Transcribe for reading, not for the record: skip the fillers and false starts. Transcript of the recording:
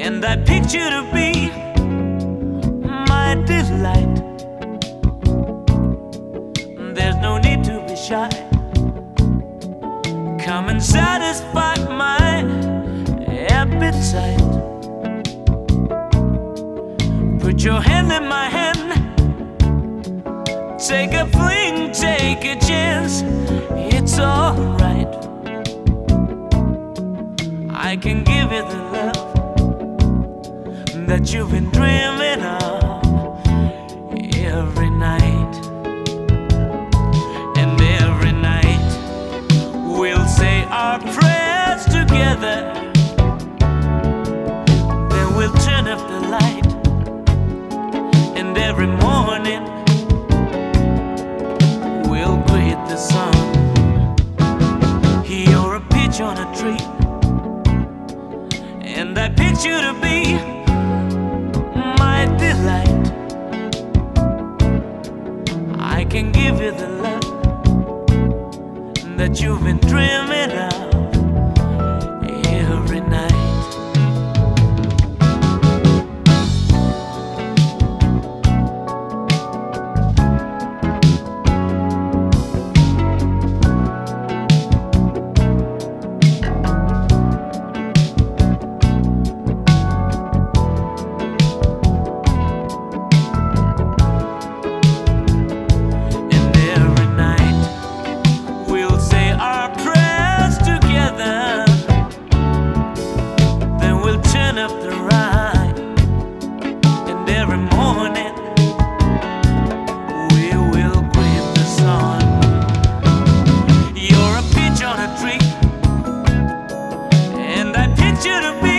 and I picked you to be my delight. There's no need to be shy. Come and satisfy my appetite. Put your hand in my hand. Take a fling, take a chance. It's alright. I can give you the love that you've been dreaming of every night. And every night we'll say our prayers together. Then we'll turn up the light. And every morning we'll greet the sun. You're a peach on a tree, and I picked you to be my delight. I can give you the love that you've been dreaming of every night. Up the ride, and every morning we will greet the sun. You're a peach on a tree, and I picked you to be